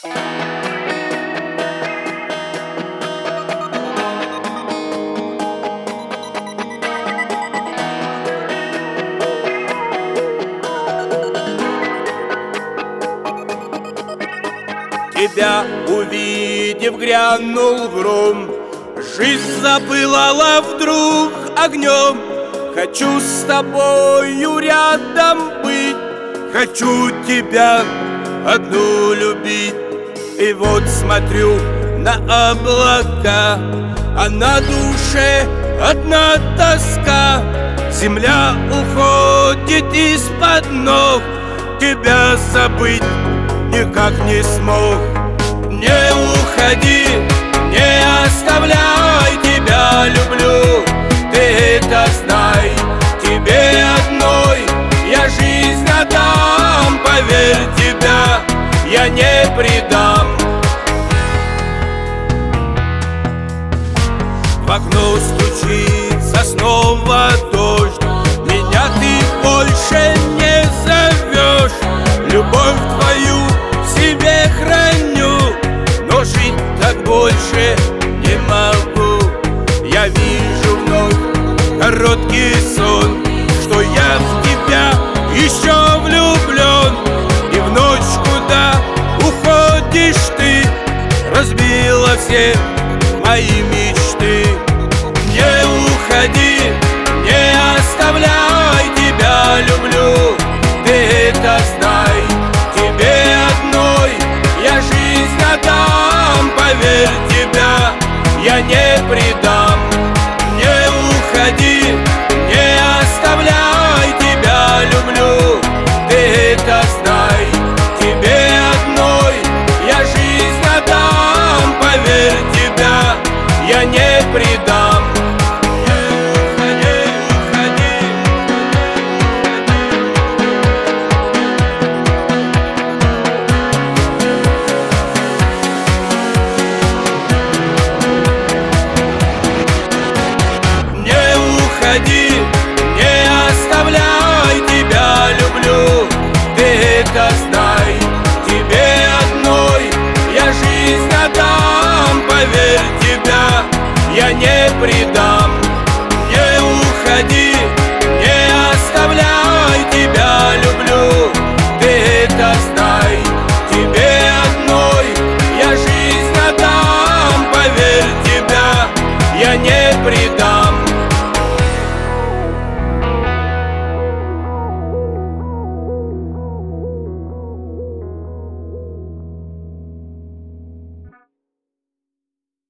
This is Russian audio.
Тебя увидев, грянул гром, жизнь запылала вдруг огнем. Хочу с тобою рядом быть, хочу тебя одну любить. И вот смотрю на облака, а на душе одна тоска. Земля уходит из-под ног, тебя забыть никак не смог. Не уходи, не оставляй, тебя люблю, ты это знай. Тебе одной я жизнь отдам, поверь, тебя я не предам. В окно стучится снова дождь, меня ты больше не зовешь. Любовь твою в себе храню, но жить так больше не могу. Я вижу вновь короткий сон, что я в тебя еще влюблен. И в ночь, куда уходишь ты, разбила все мои мечты. Не уходи, не оставляй, тебя люблю, ты это знай. Тебе одной я жизнь отдам, поверь, тебя я не предам. Не уходи, не оставляй, тебя люблю, ты это знай. Тебе одной я жизнь отдам, поверь, тебя я не предам. Не оставляй, тебя люблю, ты это знай. Тебе одной я жизнь отдам, поверь, тебя я не предам.